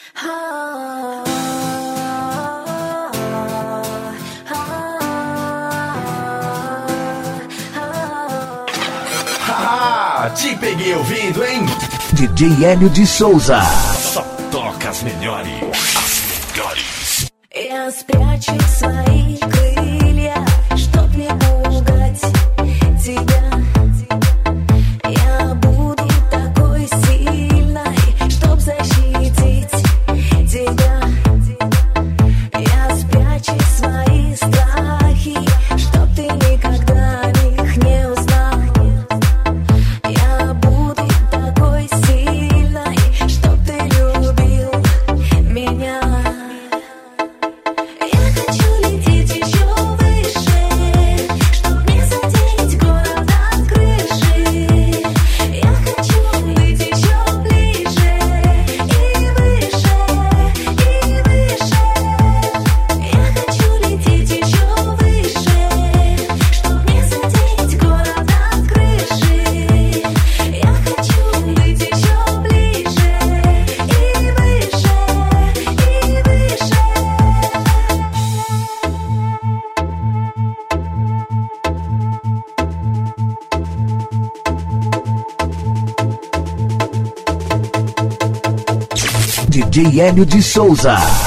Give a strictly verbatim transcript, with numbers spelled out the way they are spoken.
Haha, te peguei ouvindo, hein? D J Hélio de Souza. Só toca as melhores, as melhores. Я спрячу свои крылья, чтоб не пугать тебя. Я буду такой сильной, чтоб защитить тебя. Я спрячу свои страхи, чтоб ты никогда их не узнал. Я буду такой сильной, чтоб ты любил меня. Я хочу лететь еще выше, чтоб не задеть город от крыши. Я хочу быть еще ближе и выше, и выше. Я хочу лететь еще выше, чтоб не задеть город от крыши. Я хочу быть еще ближе и выше, и выше. D J Hélio de Souza.